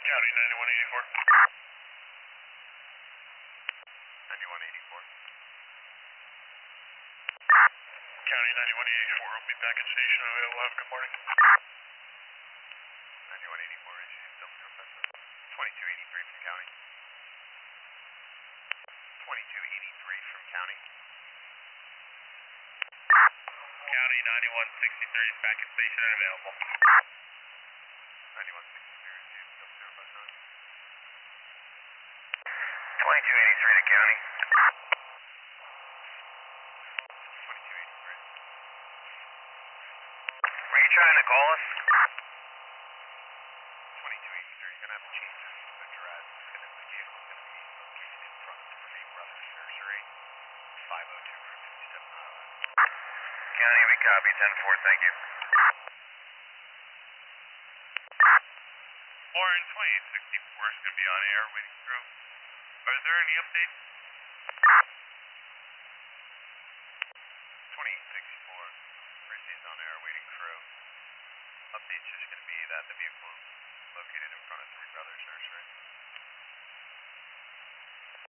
County 9184. 9184. County 9184, we'll be back at station available. Have a good morning. 9184, double 2283 from county. 2283 from county. County 9163 is back at station and available. 9163 received, double 059. 2283 to county. 2283. Were you trying to call us? 2283, you're going to have to change the drive. The vehicle's going to be located in front of Renee Brothers Nursery, 502 Route 57 Highway. County, we copy 10-4, thank you. Warren, 2864 is going to be on air waiting through. Are there any updates? 2864, Christie's on air waiting crew. Update's just going to be that the vehicle is located in front of Three Brothers Nursery.